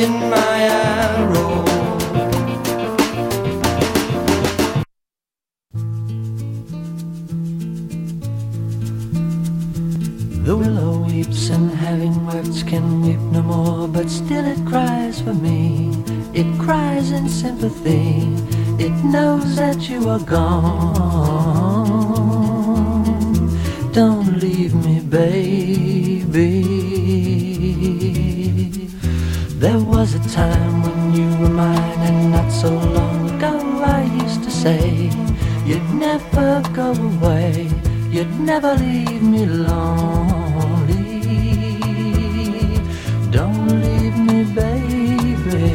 in my arrow. The willow weeps and having wept can weep no more, but still it cries for me. It cries in sympathy. It knows that you are gone. Don't leave me, baby. There was a time when you were mine, and not so long ago I used to say you'd never go away, you'd never leave me lonely. Don't leave me, baby.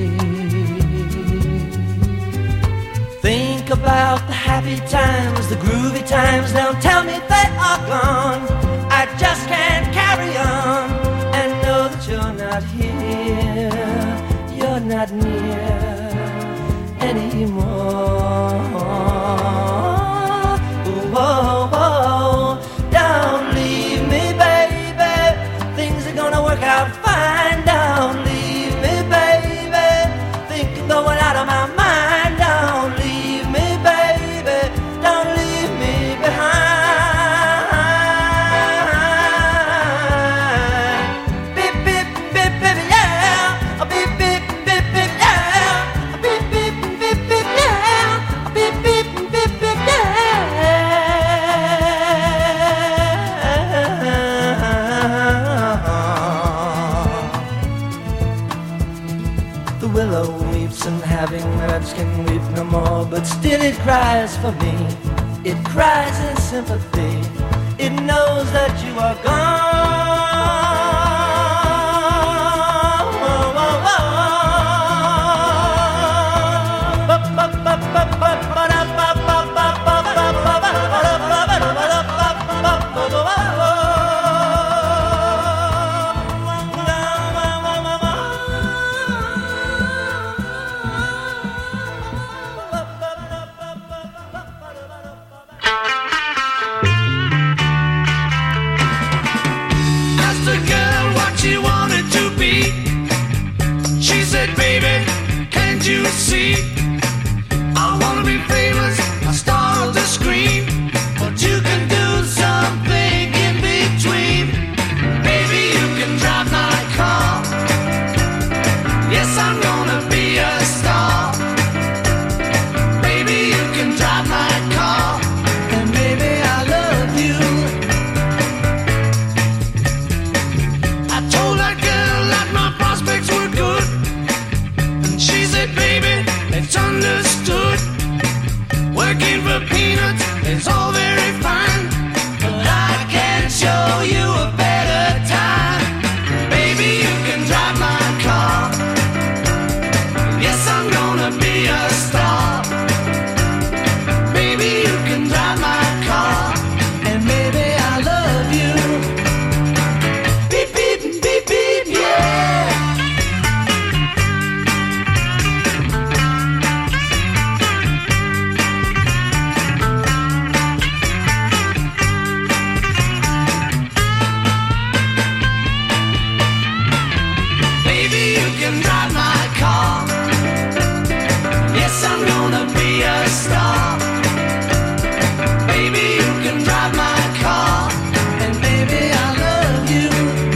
Think about the happy times, the groovy times. Don't tell me they are gone. I just can't carry on and know that you're not here, you're not near anymore. Oh, oh, don't leave me, baby. Things are gonna work out fine. Don't leave me, baby. Think I'm going out of my mind. Don't leave me, baby. Don't leave me behind. Beep, beep, beep, beep, yeah. Beep, beep, beep, beep, yeah. Beep, beep, beep, beep, yeah. Beep, beep, beep, beep, yeah. The willow weeps and having wept can weep no more, but still it cries for me. It cries in sympathy. It knows that you are Asked a girl what she wanted to be. She said, baby, can't you see? I wanna be famous, a star of the screen, but you can do something in between. Baby, you can drive my car. Yes, I'm gonna be a star. Baby, you can drive my car. And baby, I love you. I told that girl that my prospects were good, and she said, baby, it's understood. Working for peanuts is all very fine, but I can show you a better time. Baby, you can drive my car. Yes, I'm gonna be a star. Baby, you can drive my car. And baby, I love you. Beep, beep, beep, beep, yeah. Baby, you can drive my car. Yes, I'm gonna be a star. Baby, you can drive my car. And baby, I love you.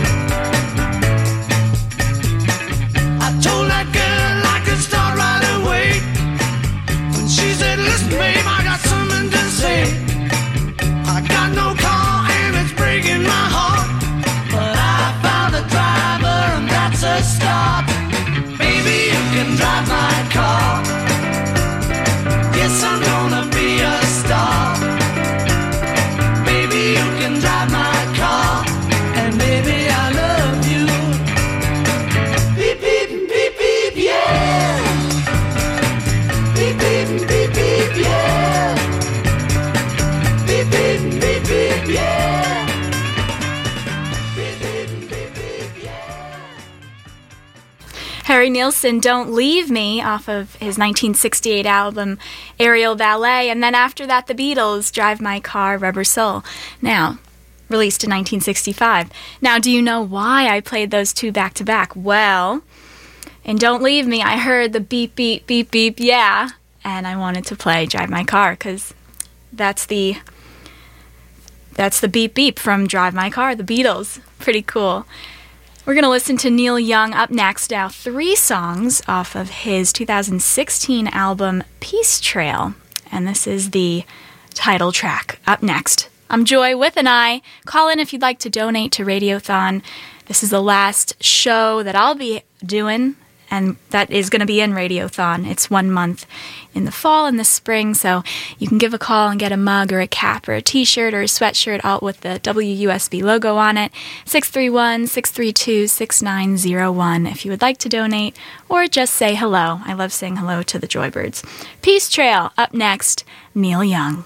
I told that girl I could start right away, and she said, listen, babe, I got something to say. I got no car and it's breaking my heart, but I found a driver and that's a start. Baby, you can drive my car. Yes, I'm gonna be a star. Baby, you can drive my car. And baby, I love you. Beep, beep, beep, beep, yeah. Beep, beep, beep, beep, yeah. Beep, beep, beep, beep, yeah. Beep, beep, beep, beep, yeah. Harry Nilsson, Don't Leave Me, off of his 1968 album Aerial Ballet, and then after that the Beatles, Drive My Car, Rubber Soul, now released in 1965. Now, do you know why I played those two back to back? Well, in Don't Leave Me, I heard the beep, beep, beep, beep, yeah, and I wanted to play Drive My Car, because that's the beep, beep from Drive My Car, the Beatles. Pretty cool. We're going to listen to Neil Young up next now. 3 songs off of his 2016 album Peace Trail, and this is the title track. Up next, I'm Joy with an I. Call in if you'd like to donate to Radiothon. This is the last show that I'll be doing, and that is going to be in Radiothon. It's 1 month in the fall and the spring, so you can give a call and get a mug or a cap or a t-shirt or a sweatshirt all with the WUSB logo on it. 631-632-6901 if you would like to donate, or just say hello. I love saying hello to the Joybirds. Peace Trail, up next, Neil Young.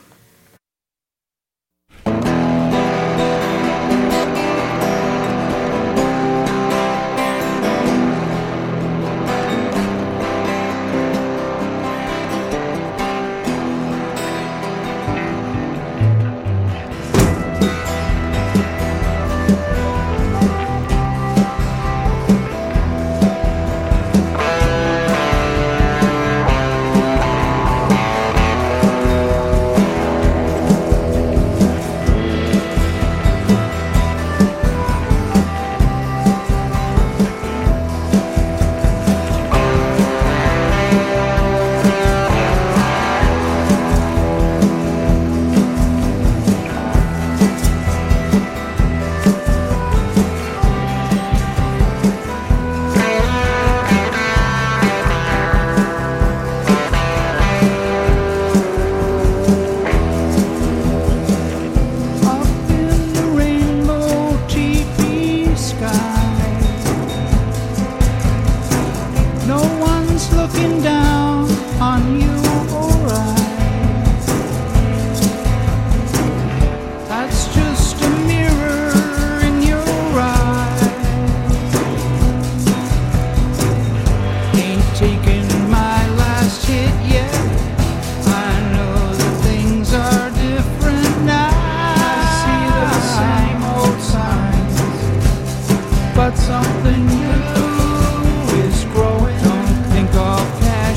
But something new is growing. Don't think of cash.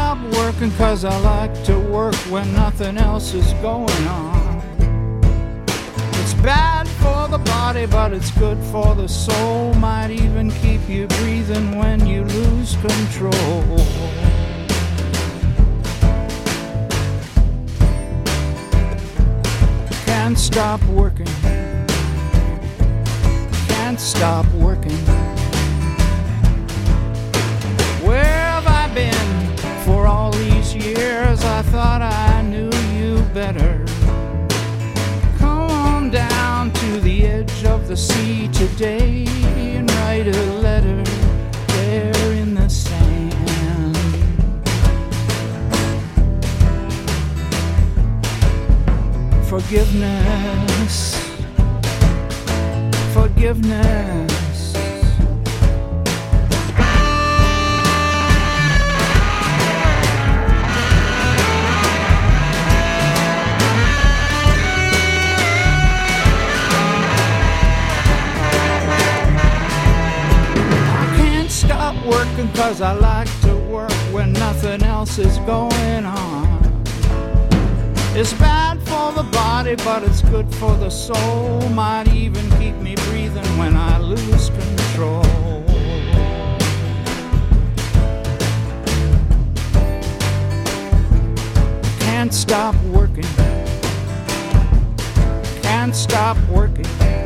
stop working 'cause I like to work when nothing else is going on. It's bad for the body, but it's good for the soul. Might even keep you breathing when you lose control. Can't stop working. Can't stop working. Where have I been for all these years? I thought I knew you better. Come on down to the edge of the sea today and write a letter there in the sand. Forgiveness. Forgiveness. Working 'cause I like to work when nothing else is going on. It's bad for the body, but it's good for the soul. Might even keep me breathing when I lose control. Can't stop working. Can't stop working.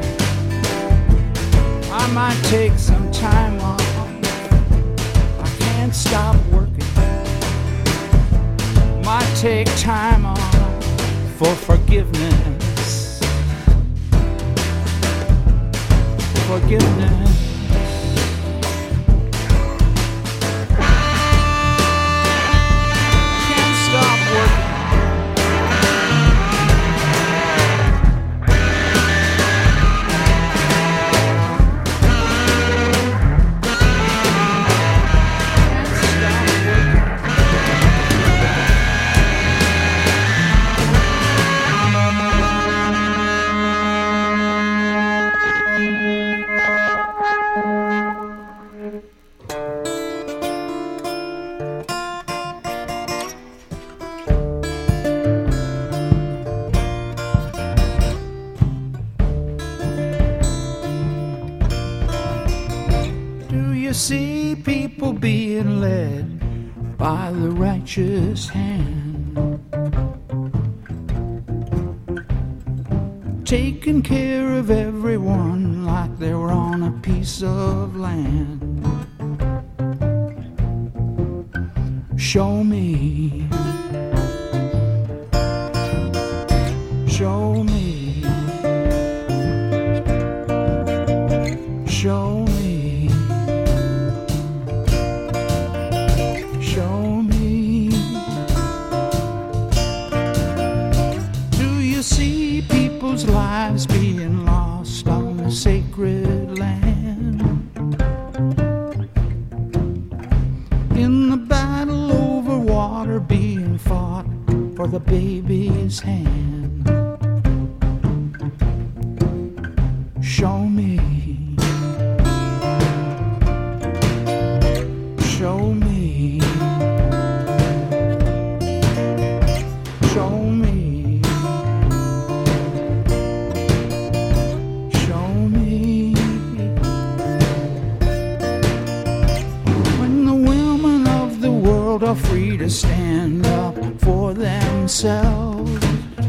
I might take some time off. Can't stop working. Might take time off for forgiveness. Forgiveness. Can't stop working. See people being led by the righteous hand, taking care of everyone like they were on a piece of land. Show me, show me, show me. Lives being lost on the sacred land, in the battle over water being fought for the baby's hand. Show me, show me, show me. Are free to stand up for themselves,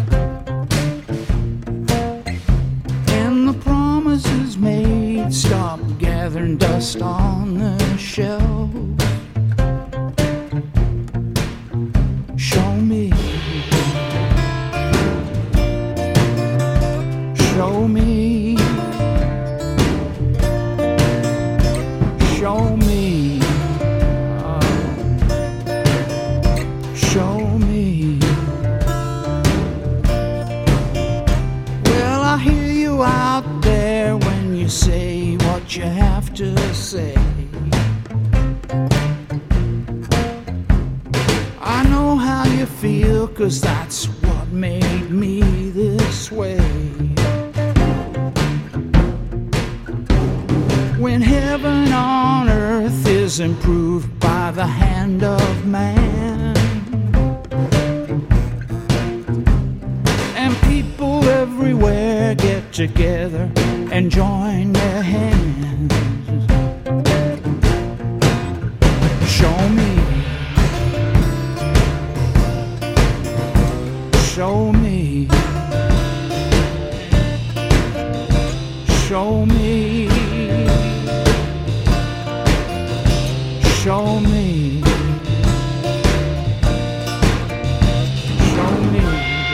and the promises made stop gathering dust on the shelf. Show me, show me, show me. Show me. Well, I hear you out there when you say what you have to say. I know how you feel, 'cause that's what made me this way. When heaven on earth is improved by the hand of man, together and join their hands. Show me. Show me. Show me. Show me. Show me.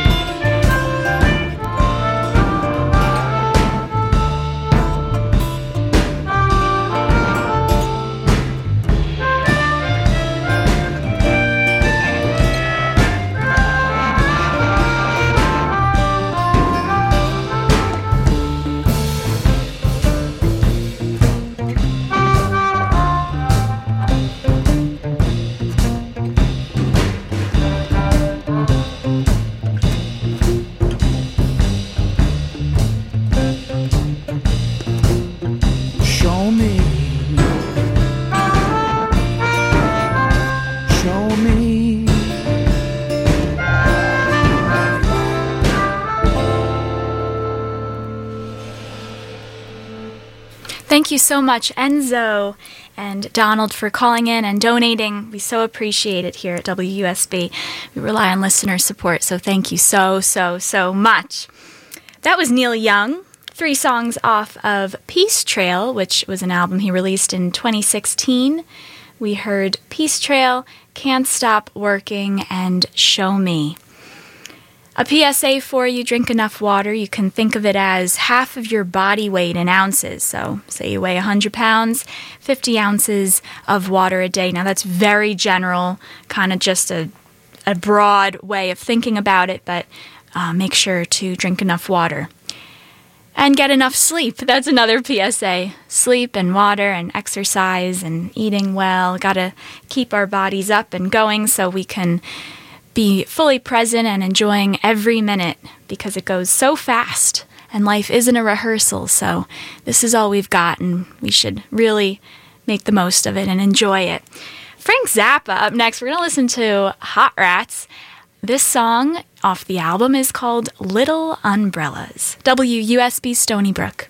Thank you so much, Enzo and Donald, for calling in and donating. We so appreciate it here at WUSB. We rely on listener support, so thank you so much. That was Neil Young, 3 songs off of Peace Trail, which was an album he released in 2016. We heard Peace Trail, Can't Stop Working, and Show Me. A PSA for you, drink enough water. You can think of it as half of your body weight in ounces. So say you weigh 100 pounds, 50 ounces of water a day. Now that's very general, kind of just a broad way of thinking about it, but make sure to drink enough water. And get enough sleep. That's another PSA. Sleep and water and exercise and eating well. Got to keep our bodies up and going so we can be fully present and enjoying every minute, because it goes so fast and life isn't a rehearsal. So this is all we've got, and we should really make the most of it and enjoy it. Frank Zappa up next. We're going to listen to Hot Rats. This song off the album is called Little Umbrellas. WUSB Stony Brook.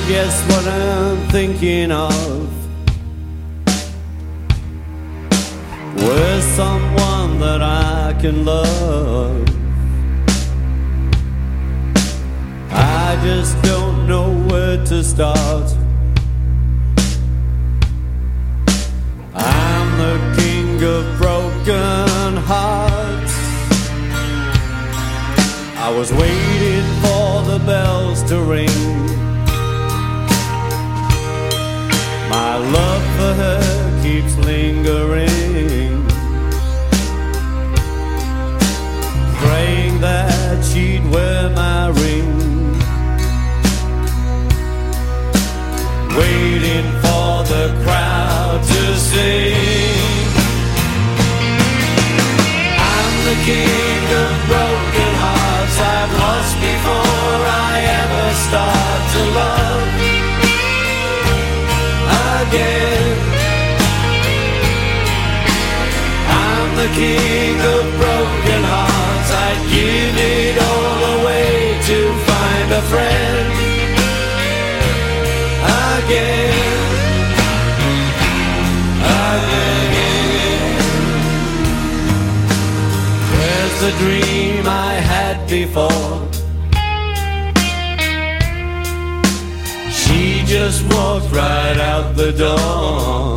guess what I'm thinking of? Where's someone that I can love? I just don't know where to start. I'm the king of broken hearts. I was waiting for the bells to ring. My love for her keeps lingering, praying that she'd wear my ring, waiting for the crowd to sing. I'm the king of broken hearts. I've lost before I ever start to love again. I'm the king of broken hearts. I'd give it all away to find a friend again, again. Where's the dream I had before? She just walked right out the door.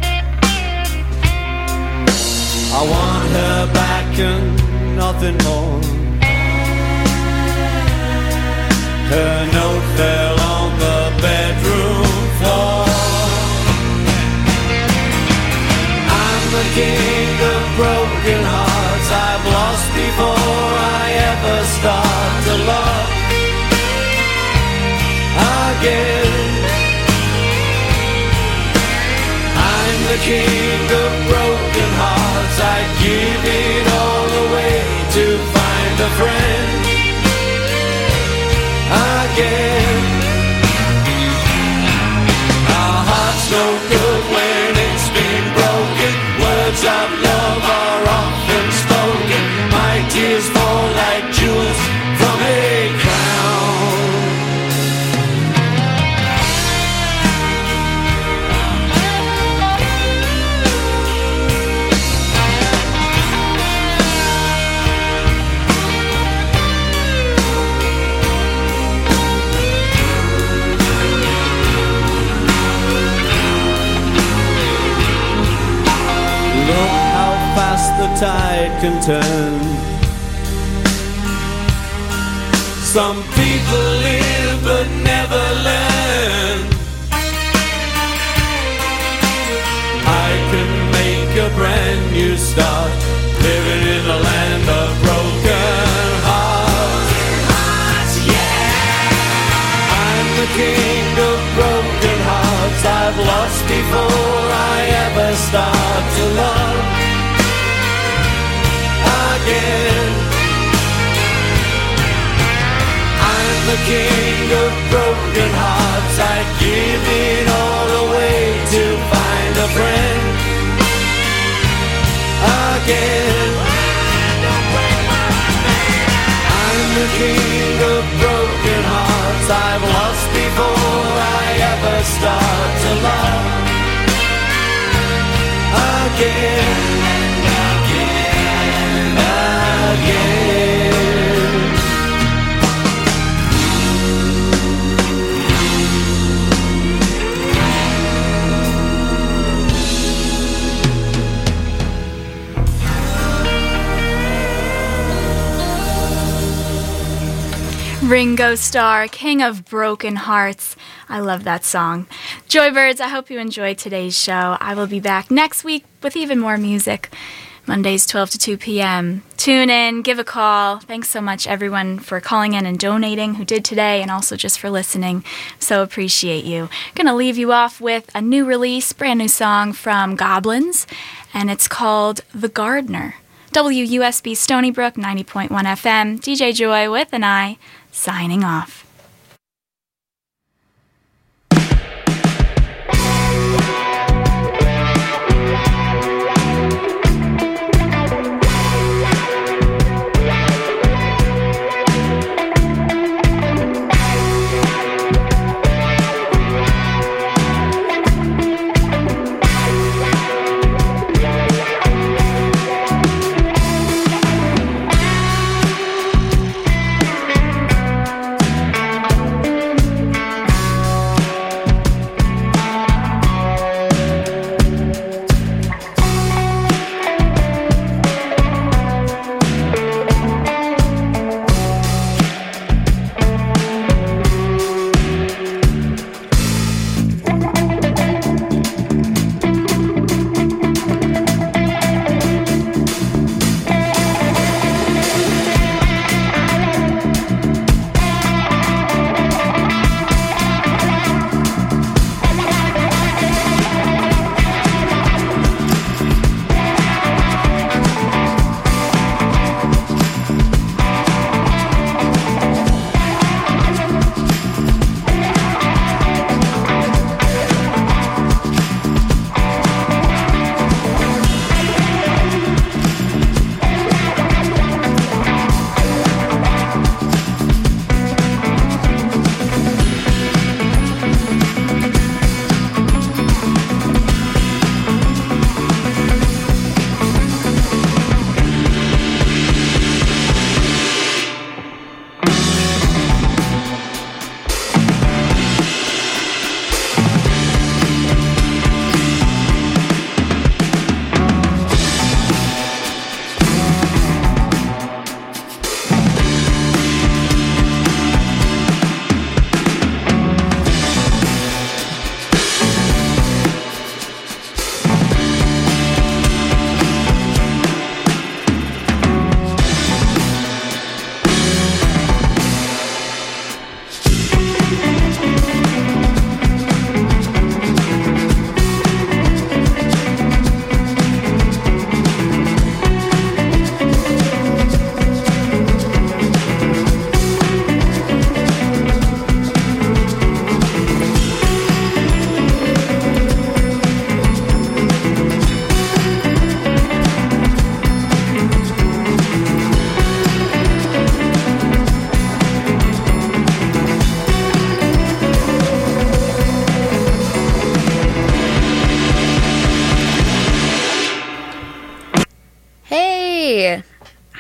I want her back and nothing more. Her note fell on the bedroom floor. I'm the king of broken hearts. I've lost before I ever start to love again. I'm the king of broken hearts. I'd give it all away to find a friend again. Our heart's no good when it's been broken. Words of love are often spoken. My tears fall like jewels from a crown. The tide can turn. Some people live but never learn. I can make a brand new start, living in a land of broken hearts. Yeah, I'm the king of broken hearts. I've lost before I ever start to love again. I'm the king of broken hearts. I'd give it all away to find a friend again. I'm the king of broken hearts. I've lost before I ever start to love again. Ringo Starr, King of Broken Hearts. I love that song. Joybirds, I hope you enjoyed today's show. I will be back next week with even more music. Mondays 12 to 2 p.m. Tune in, give a call. Thanks so much, everyone, for calling in and donating who did today, and also just for listening. So appreciate you. Going to leave you off with a new release, brand new song from Goblins, and it's called The Gardener. WUSB Stony Brook, 90.1 FM. DJ Joy with an I, signing off.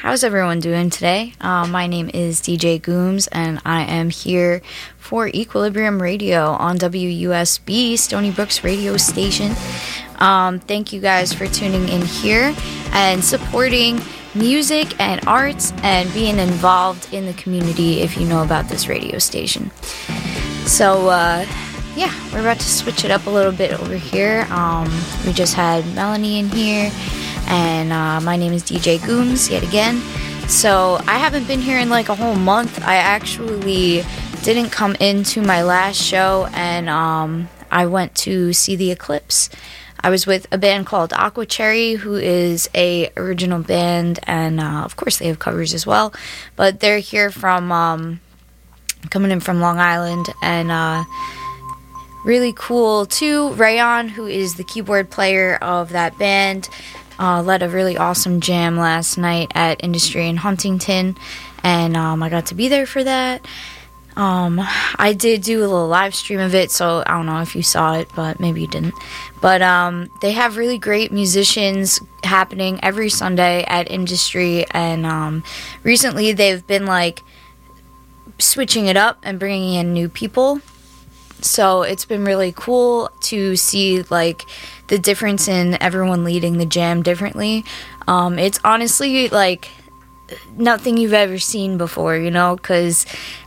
how's everyone doing today? My name is DJ Gooms, and I am here for Equilibrium Radio on WUSB, Stony Brook's radio station. Thank you guys for tuning in here and supporting music and arts and being involved in the community if you know about this radio station. So, yeah, we're about to switch it up a little bit over here. We just had Melanie in here. And my name is DJ Gooms yet again. So I haven't been here in like a whole month. I actually didn't come into my last show, and I went to see the Eclipse. I was with a band called Aqua Cherry, who is a original band, and of course they have covers as well. But they're here from coming in from Long Island, and really cool too. Rayon, who is the keyboard player of that band, led a really awesome jam last night at Industry in Huntington, and I got to be there for that. I did do a little live stream of it, so I don't know if you saw it, but maybe you didn't. But they have really great musicians happening every Sunday at Industry, and recently they've been like switching it up and bringing in new people. So it's been really cool to see like the difference in everyone leading the jam differently. It's honestly like nothing you've ever seen before, you know, because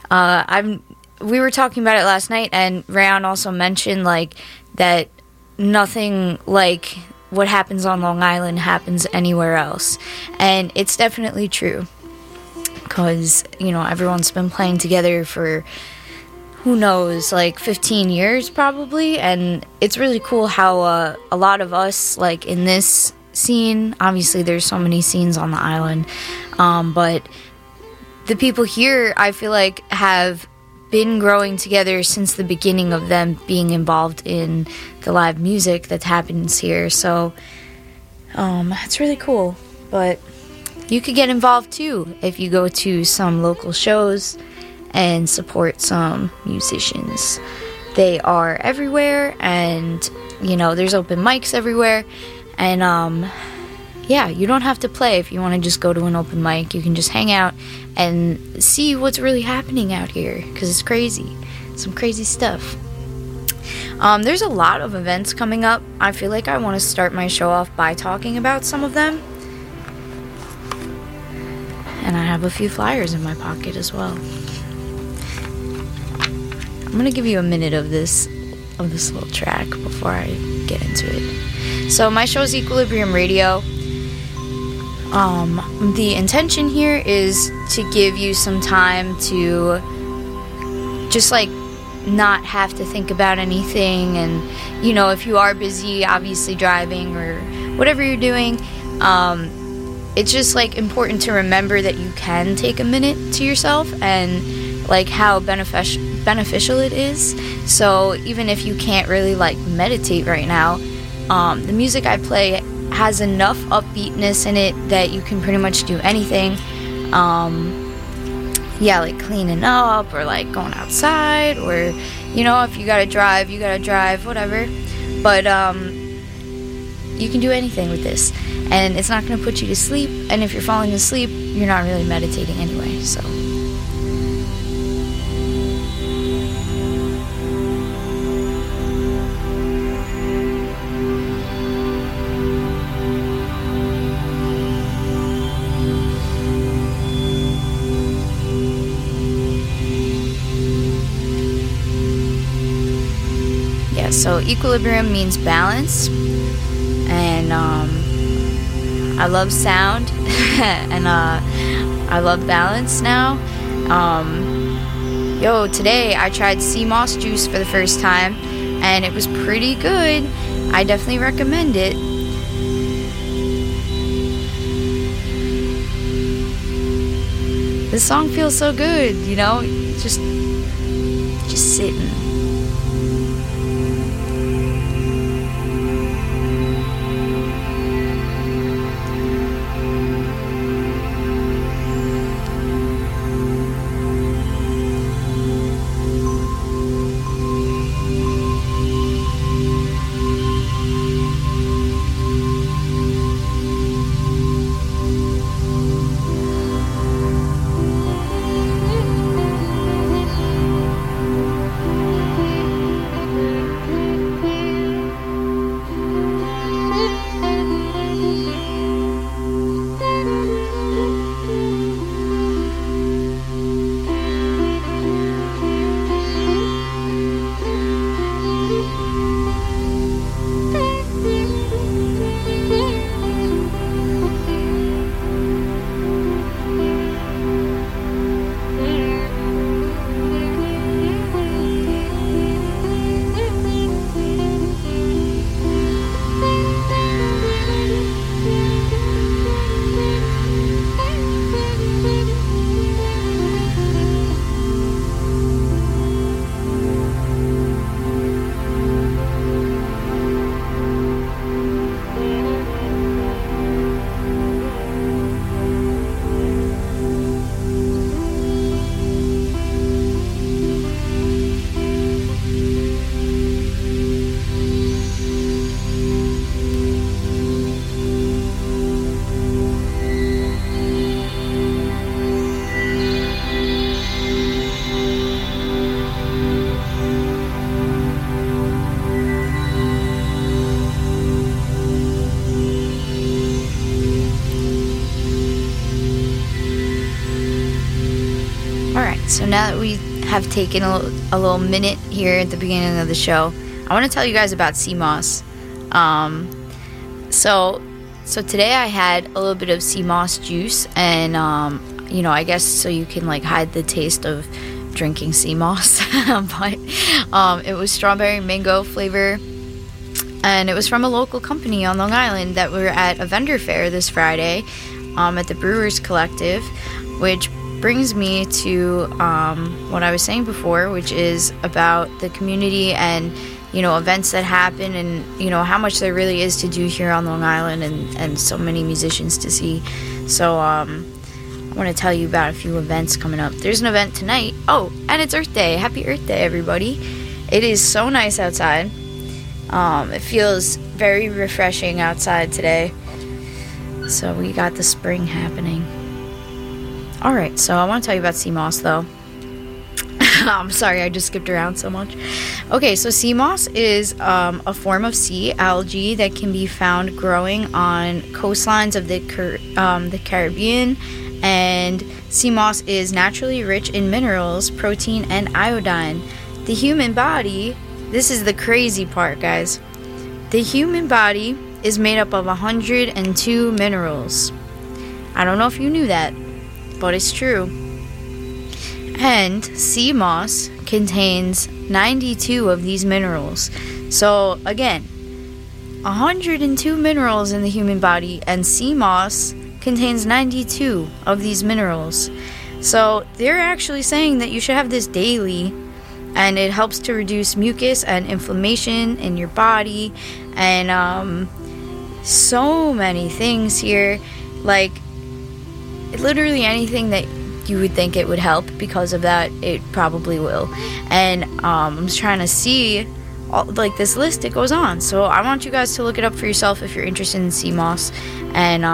we were talking about it last night, and Rayon also mentioned like that nothing like what happens on Long Island happens anywhere else, and it's definitely true, because you know everyone's been playing together for who knows, like 15 years probably, and it's really cool how a lot of us, like in this scene, obviously there's so many scenes on the island, but the people here, I feel like, have been growing together since the beginning of them being involved in the live music that happens here, so it's really cool. But you could get involved too if you go to some local shows and support some musicians. They are everywhere, and you know there's open mics everywhere, and yeah, you don't have to play if you want to just go to an open mic. You can just hang out and see what's really happening out here, because it's crazy, some crazy stuff. There's a lot of events coming up. I feel like I want to start my show off by talking about some of them, and I have a few flyers in my pocket as well. I'm gonna give you a minute of this little track before I get into it. So my show is Equilibrium Radio. The intention here is to give you some time to just like not have to think about anything, and you know, if you are busy obviously driving or whatever you're doing, it's just like important to remember that you can take a minute to yourself, and like how beneficial it is. So even if you can't really like meditate right now, the music I play has enough upbeatness in it that you can pretty much do anything. Yeah, like cleaning up, or like going outside, or you know, if you gotta drive, whatever. But you can do anything with this, and it's not gonna put you to sleep, and if you're falling asleep, you're not really meditating anyway, so So equilibrium means balance, and I love sound, and I love balance now. Today I tried sea moss juice for the first time, and it was pretty good. I definitely recommend it. This song feels so good, you know, just sitting. So now that we have taken a little minute here at the beginning of the show, I want to tell you guys about sea moss. So today I had a little bit of sea moss juice, and I guess so you can like hide the taste of drinking sea moss. But it was strawberry mango flavor, and it was from a local company on Long Island that were at a vendor fair this Friday at the Brewers Collective, which brings me to what I was saying before, which is about the community and events that happen, and how much there really is to do here on Long Island, and so many musicians to see. So I want to tell you about a few events coming up. There's an event tonight. Oh, and it's Earth Day. Happy Earth Day, everybody. It is so nice outside. It feels very refreshing outside today. So we got the spring happening. Alright, so I want to tell you about sea moss, though. I'm sorry, I just skipped around so much. Okay, so sea moss is a form of sea algae that can be found growing on coastlines of the Caribbean. And sea moss is naturally rich in minerals, protein, and iodine. The human body, this is the crazy part, guys. The human body is made up of 102 minerals. I don't know if you knew that, but it's true. And sea moss contains 92 of these minerals. So again, 102 minerals in the human body, and sea moss contains 92 of these minerals. So they're actually saying that you should have this daily, and it helps to reduce mucus and inflammation in your body, and so many things here, like literally anything that you would think it would help. Because of that, it probably will. And I'm just trying to see this list, it goes on. So I want you guys to look it up for yourself if you're interested in sea moss. And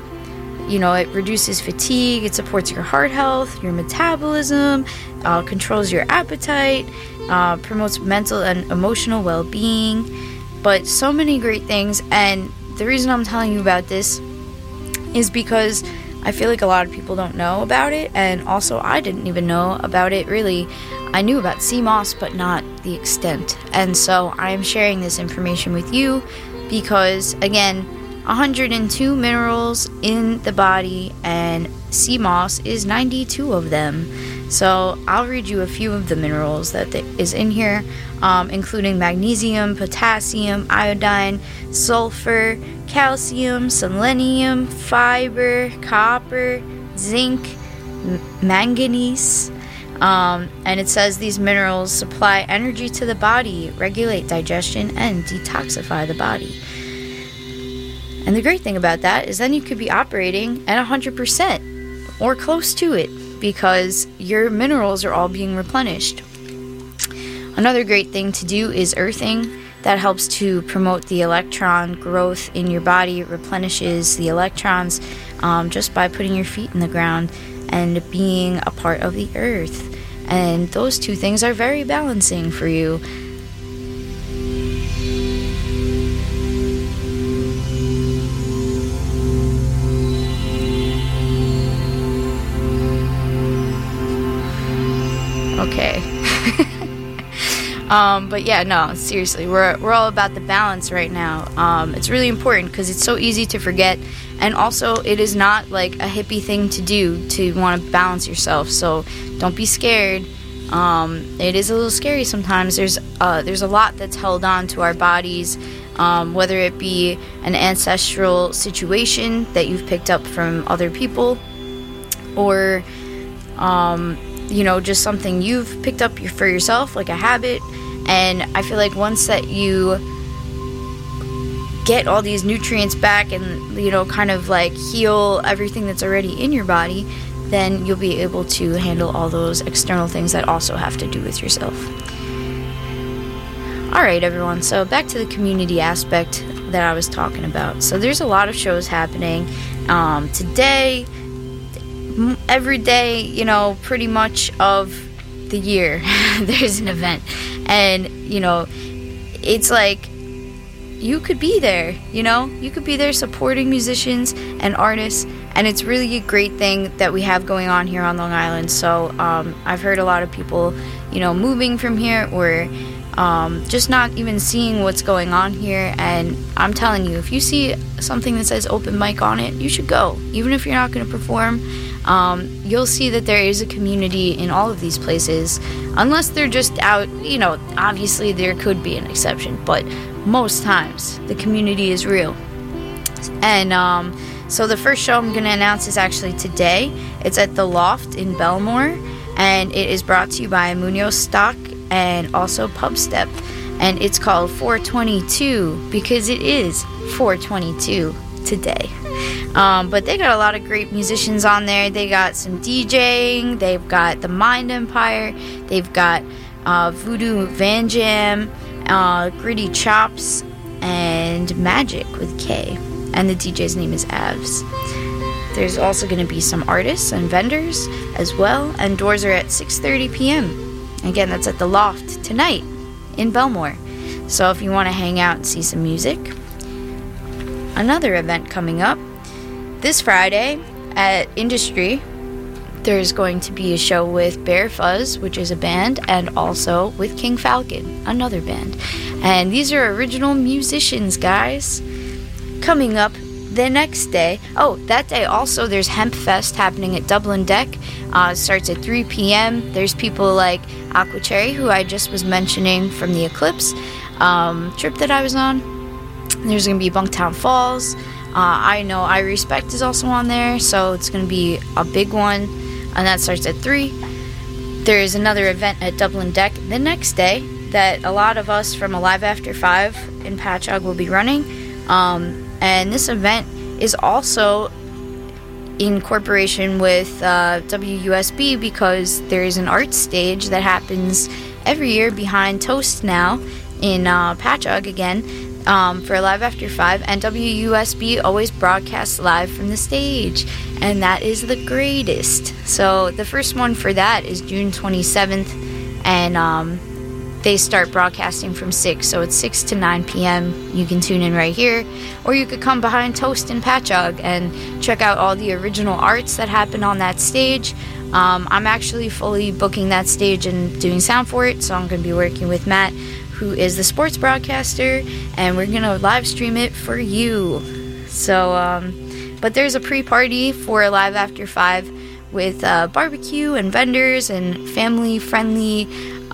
it reduces fatigue, it supports your heart health, your metabolism, controls your appetite, promotes mental and emotional well-being, but so many great things. And the reason I'm telling you about this is because I feel like a lot of people don't know about it, and also I didn't even know about it really. I knew about sea moss, but not the extent. And so I am sharing this information with you because, again, 102 minerals in the body, and sea moss is 92 of them. So I'll read you a few of the minerals that is in here, including magnesium, potassium, iodine, sulfur, calcium, selenium, fiber, copper, zinc, manganese. And it says these minerals supply energy to the body, regulate digestion, and detoxify the body. And the great thing about that is then you could be operating at 100% or close to it, because your minerals are all being replenished. Another great thing to do is earthing. That helps to promote the electron growth in your body. It replenishes the electrons just by putting your feet in the ground and being a part of the earth. And those two things are very balancing for you. Okay. But yeah, no, seriously, we're all about the balance right now. It's really important because it's so easy to forget, and also it is not like a hippie thing to do to want to balance yourself. So don't be scared. It is a little scary sometimes. There's a lot that's held on to our bodies, whether it be an ancestral situation that you've picked up from other people, or just something you've picked up for yourself, like a habit. And I feel like once that you get all these nutrients back and, kind of like heal everything that's already in your body, then you'll be able to handle all those external things that also have to do with yourself. Alright, everyone, so back to the community aspect that I was talking about. So there's a lot of shows happening today, every day, pretty much of the year there's an event. And it's like you could be there, you could be there supporting musicians and artists And it's really a great thing that we have going on here on Long Island. So I've heard a lot of people, moving from here or just not even seeing what's going on here. And I'm telling you, if you see something that says open mic on it, you should go. Even if you're not going to perform, you'll see that there is a community in all of these places. Unless they're just out, obviously there could be an exception. But most times, the community is real. And so the first show I'm going to announce is actually today. It's at The Loft in Belmore. And it is brought to you by Munoz Stock and also Pub Step. And it's called 422 because it is 422 today. But they got a lot of great musicians on there. They got some DJing. They've got the Mind Empire. They've got Voodoo Van Jam, Gritty Chops, and Magic with K. And the DJ's name is Avs. There's also going to be some artists and vendors as well. And doors are at 6:30 p.m. Again, that's at The Loft tonight in Belmore. So if you want to hang out and see some music. Another event coming up this Friday at Industry. There's going to be a show with Bear Fuzz, which is a band, and also with King Falcon, another band. And these are original musicians, guys. Coming up the next day, that day also there's Hemp Fest happening at Dublin Deck. Starts at 3 p.m. There's people like Aqua Cherry, who I just was mentioning from the Eclipse trip that I was on. There's going to be Bunktown Falls. I know I Respect is also on there, so it's going to be a big one, and that starts at 3. There's another event at Dublin Deck the next day that a lot of us from Alive After 5 in Patchogue will be running. And this event is also in cooperation with WUSB because there is an art stage that happens every year behind Toast now in Patchogue again for Live After 5. And WUSB always broadcasts live from the stage. And that is the greatest. So the first one for that is June 27th. And they start broadcasting from 6, so it's 6 to 9 p.m. You can tune in right here, or you could come behind Toast in Patchogue and check out all the original arts that happen on that stage. I'm actually fully booking that stage and doing sound for it, so I'm going to be working with Matt, who is the sports broadcaster, and we're going to live stream it for you. So, but there's a pre-party for Live After 5 with barbecue and vendors and family-friendly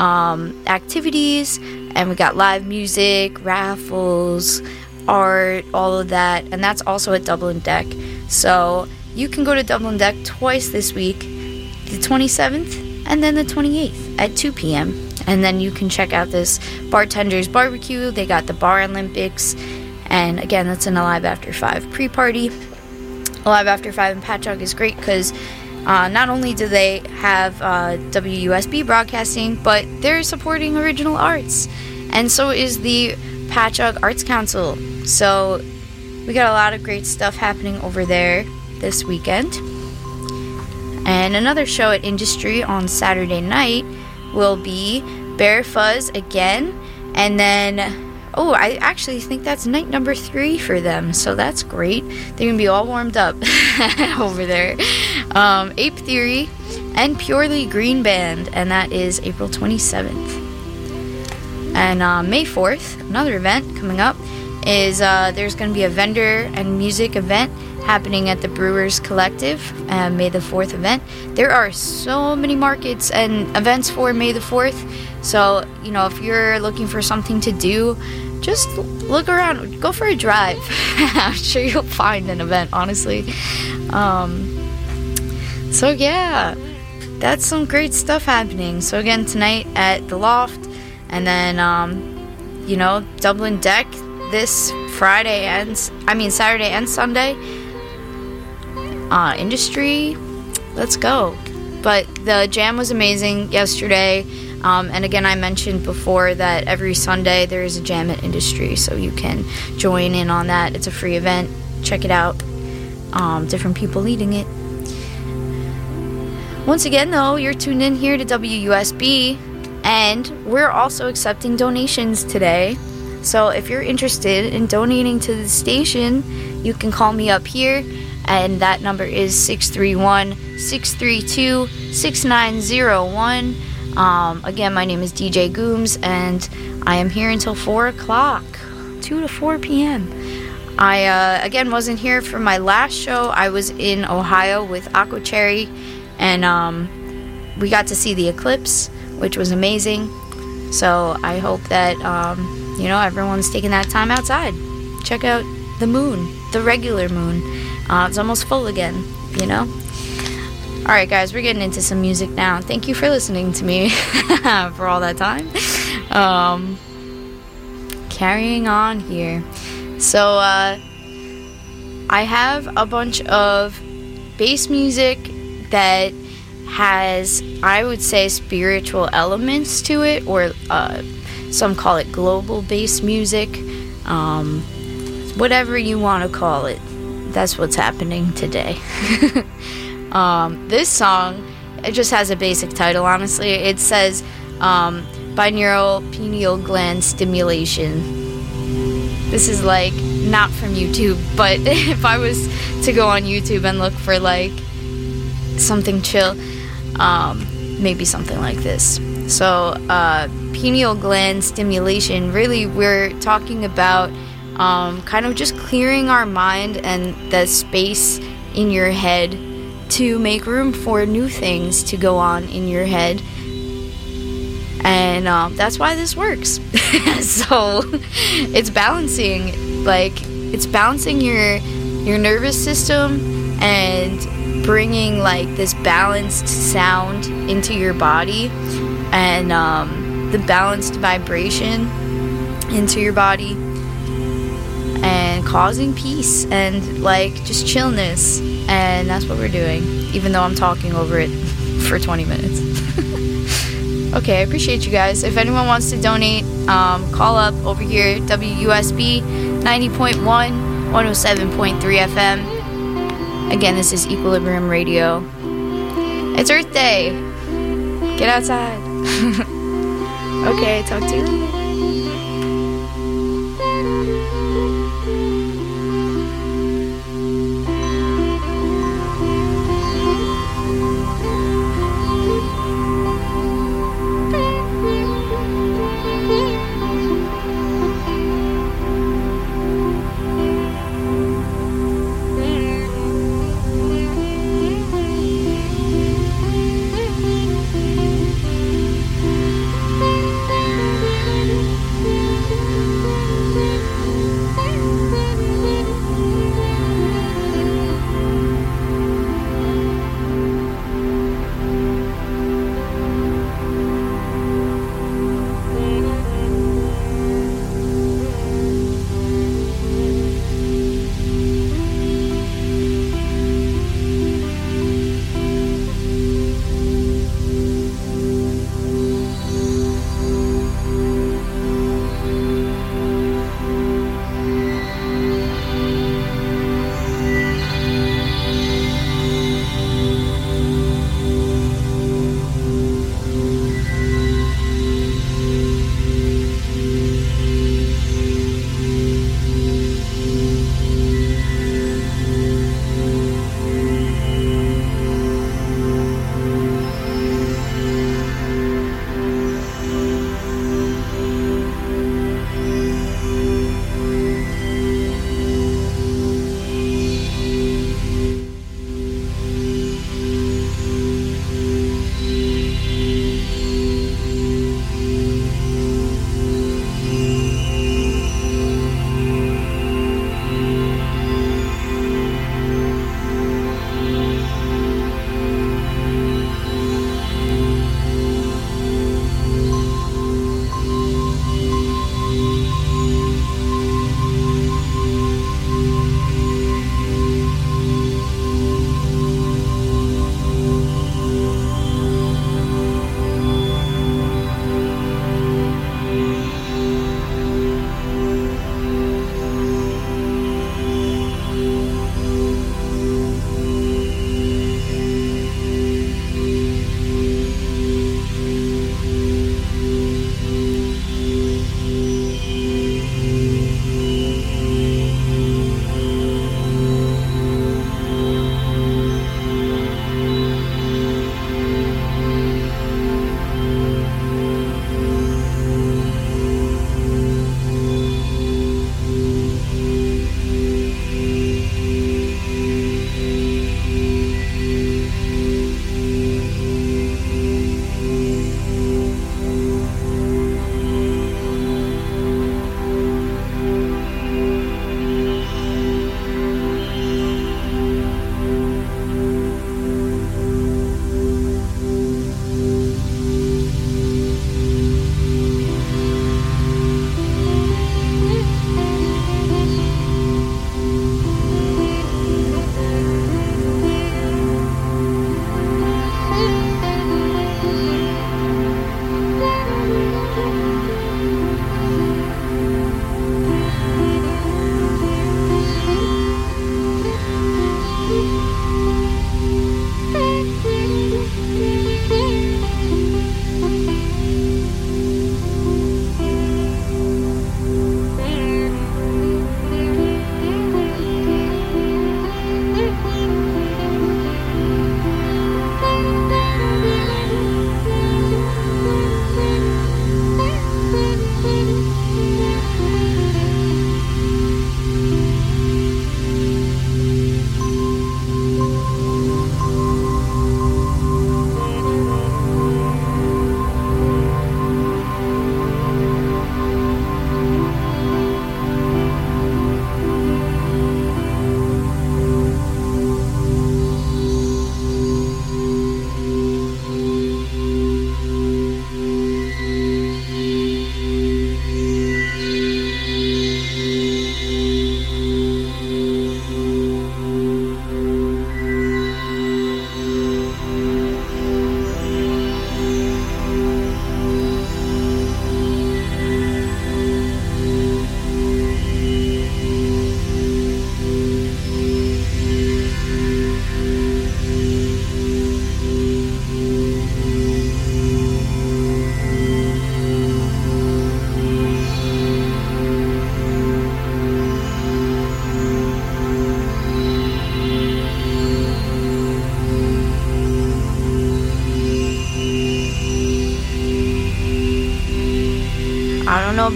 activities, and we got live music, raffles, art, all of that, and that's also at Dublin Deck. So you can go to Dublin Deck twice this week, the 27th and then the 28th at 2 p.m. And then you can check out this Bartender's Barbecue. They got the Bar Olympics, and again, that's an Alive After 5 pre-party. Alive After 5 in Patchogue is great because not only do they have WUSB broadcasting, but they're supporting original arts. And so is the Patchogue Arts Council. So we got a lot of great stuff happening over there this weekend. And another show at Industry on Saturday night will be Bear Fuzz again. And then, I actually think that's night number 3 for them. So that's great. They're going to be all warmed up over there. Ape Theory and Purely Green Band. And that is April 27th. And May 4th, another event coming up, is there's going to be a vendor and music event happening at the Brewers Collective, May the 4th event. There are so many markets and events for May the 4th. So, if you're looking for something to do, just look around. Go for a drive. I'm sure you'll find an event, honestly. So, yeah, that's some great stuff happening. So, again, tonight at The Loft. And then, Dublin Deck this Saturday and Sunday. Industry, let's go. But the jam was amazing yesterday. And again, I mentioned before that every Sunday there is a jam at Industry, so you can join in on that. It's a free event. Check it out. Different people leading it. Once again, though, you're tuned in here to WUSB, and we're also accepting donations today. So if you're interested in donating to the station, you can call me up here and that number is 631-632-6901. Again, my name is DJ Gooms, and I am here until 4 o'clock, 2 to 4 p.m. I, again, wasn't here for my last show. I was in Ohio with Aqua Cherry, and we got to see the eclipse, which was amazing. So I hope that, everyone's taking that time outside. Check out the moon, the regular moon. It's almost full again, Alright, guys, we're getting into some music now. Thank you for listening to me for all that time. Carrying on here. So, I have a bunch of bass music that has, I would say, spiritual elements to it, or some call it global bass music. Whatever you want to call it. That's what's happening today. This song, it just has a basic title, honestly. It says binaural pineal gland stimulation. This is like not from YouTube, but if I was to go on YouTube and look for like something chill, maybe something like this. So pineal gland stimulation, really we're talking about kind of just clearing our mind and the space in your head to make room for new things to go on in your head. And that's why this works. So it's balancing your nervous system and bringing like this balanced sound into your body, and the balanced vibration into your body, and causing peace and like just chillness. And that's what we're doing, even though I'm talking over it for 20 minutes. Okay, I appreciate you guys. If anyone wants to donate, call up over here, WUSB 90.1, 107.3 FM. Again, this is Equilibrium Radio. It's Earth Day. Get outside. Okay, talk to you later.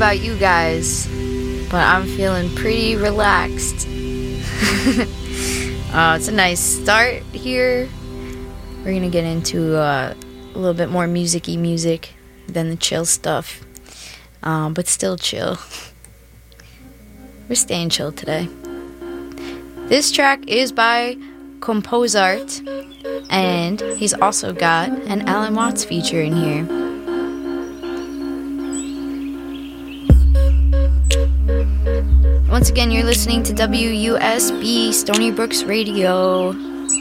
about you guys, but I'm feeling pretty relaxed. It's a nice start here. We're gonna get into a little bit more music-y music than the chill stuff, but still chill. We're staying chill today. This track is by Compozart, and he's also got an Alan Watts feature in here. Once again, you're listening to WUSB Stony Brooks Radio.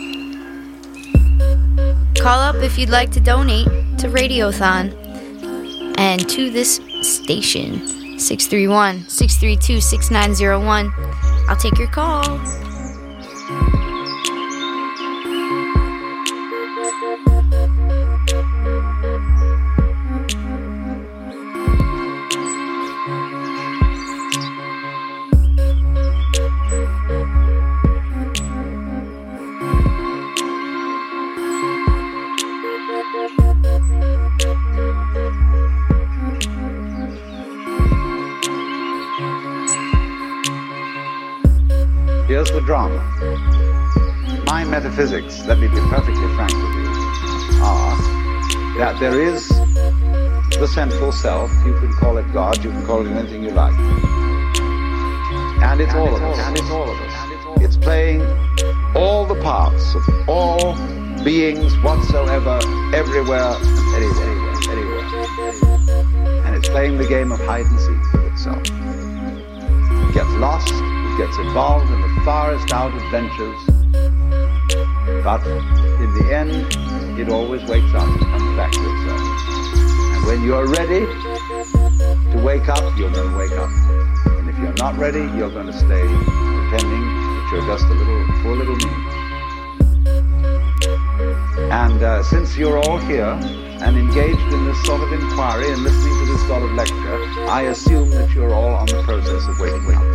Call up if you'd like to donate to Radiothon and to this station, 631-632-6901. I'll take your call. Here's the drama. My metaphysics, let me be perfectly frank with you, are that there is the central self. You can call it God, you can call it anything you like. And it's all of us. And it's all of us. It's playing all the parts of all beings whatsoever, everywhere, and anywhere. And it's playing the game of hide and seek with itself. It gets lost, it gets involved in the farthest out adventures, but in the end, it always wakes up and comes back to itself. And when you're ready to wake up, you're going to wake up. And if you're not ready, you're going to stay pretending that you're just a poor little me. And since you're all here and engaged in this sort of inquiry and listening to this sort of lecture, I assume that you're all on the process of waking up.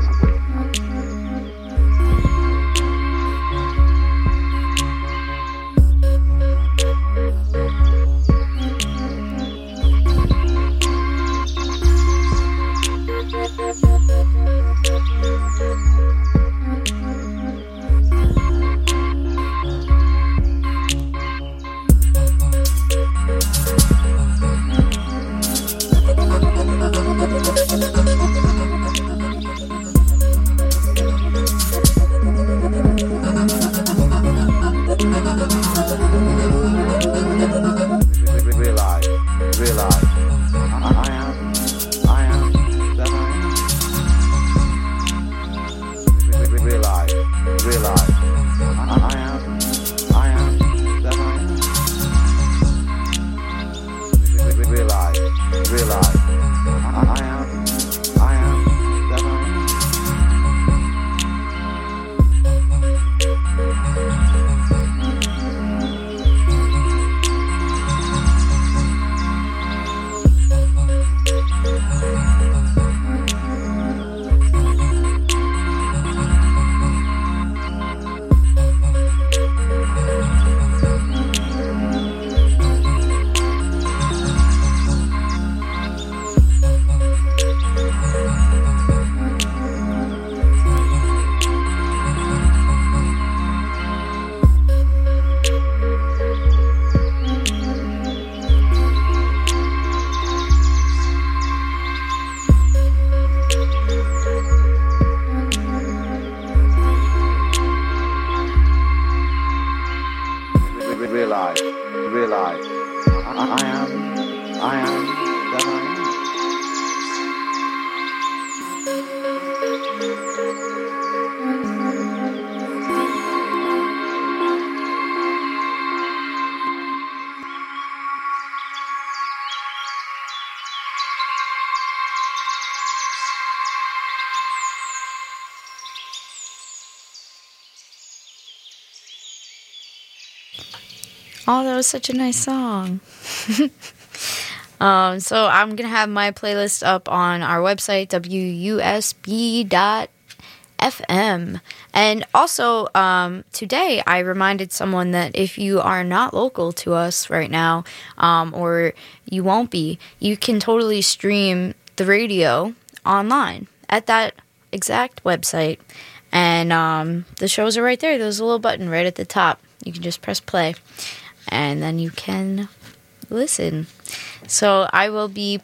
Oh, that was such a nice song. So I'm going to have my playlist up on our website, wusb.fm. And also, today I reminded someone that if you are not local to us right now, or you won't be, you can totally stream the radio online at that exact website. And the shows are right there. There's a little button right at the top. You can just press play, and then you can listen. So I will be